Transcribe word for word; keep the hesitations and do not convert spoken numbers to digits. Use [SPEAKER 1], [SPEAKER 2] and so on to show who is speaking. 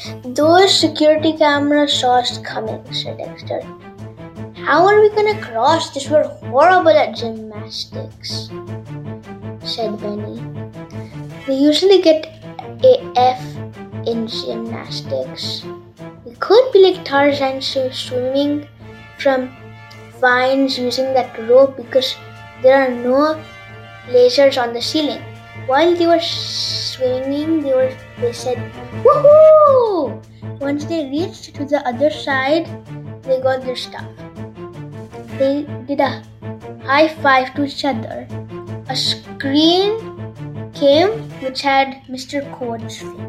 [SPEAKER 1] Those security cameras saw us coming, said Dexter. How are we gonna cross this? We're horrible at gymnastics, said Benny. We usually get a F in gymnastics. We could be like Tarzan swimming from vines using that rope because there are no lasers on the ceiling. While they were swimming, they were they said, "Woohoo!" Once they reached to the other side, they got their stuff. They did a high five to each other. A screen came which had Mister Code's face.